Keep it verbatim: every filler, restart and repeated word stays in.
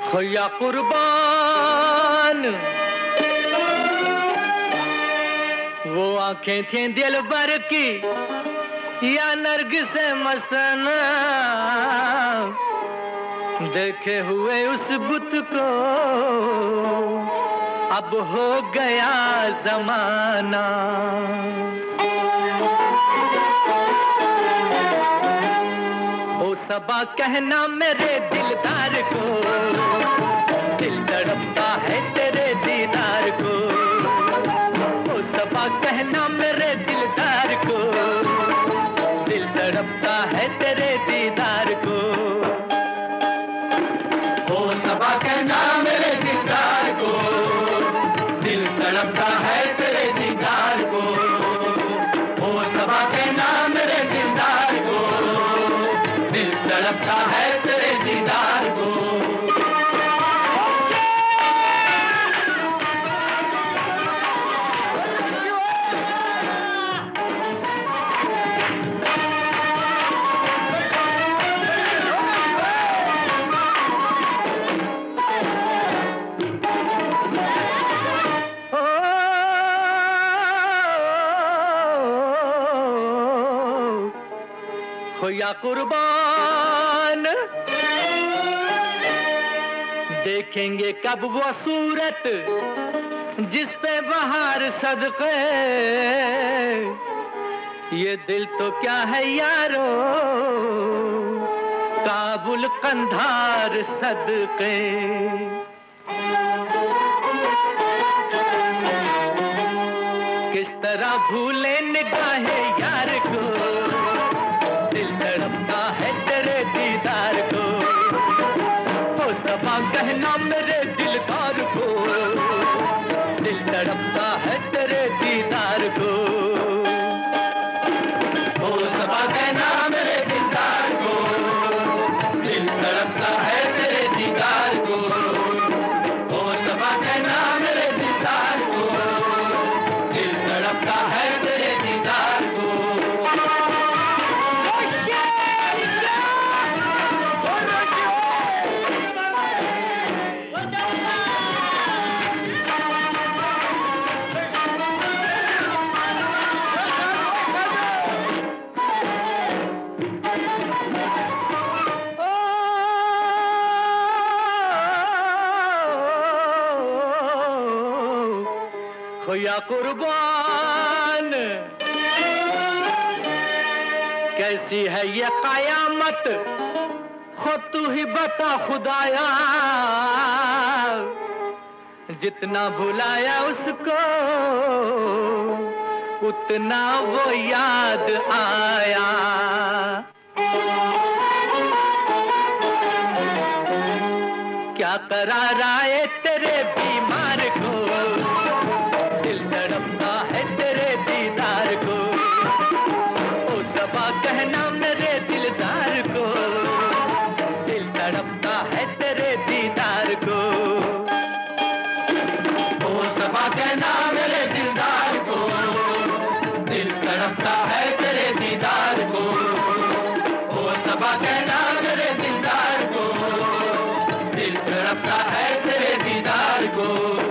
खोया कुर्बान वो आंखें थी दिल भर की या नरगिस मस्ताना, देखे हुए उस बुत को अब हो गया जमाना। ओ सबा कहना मेरे दिलदार को, दिल तड़पता है तेरे दीदार को। ओ सबा कहना मेरे दिलदार को, दिल तड़पता है तेरे दीदार को। ओ सबा कहना मेरे दिलदार को, दिल तड़पता है तेरे दीदार को। ओ सबा कहना मेरे दिलदार को, दिल तड़पता है तेरे दीदार को। खोया कुर्बान देखेंगे कब वो सूरत जिस पे बहार सदके। ये दिल तो क्या है यारो काबुल कंधार सदके। किस तरह भूले निगाहे यार को, दिल तड़पता है तेरे दीदार को। ओ सबा कहना मेरे दिलदार को, दिल तड़पता है तेरे दीदार को। ओ सबा कहना मेरे दिलदार को, दिल तड़पता है तेरे दीदार को। ओ सबा कहना मेरे दिलदार को, दिल तड़पता है तेरे दीदार को। खोया कुर्बान कैसी है ये कयामत, खुद तू ही बता खुदाया। जितना भुलाया उसको उतना वो याद आया। क्या करार आए तेरे बीमार को, दिल तड़पता है तेरे दीदार को। ओ सबा कहना मेरे दिलदार को, दिल तड़पता है तेरे दीदार को। ओ सबा कहना मेरे दिलदार को, दिल तड़पता है तेरे दीदार को। ओ सबा कहना मेरे दिलदार को, दिल तड़पता है तेरे दीदार को।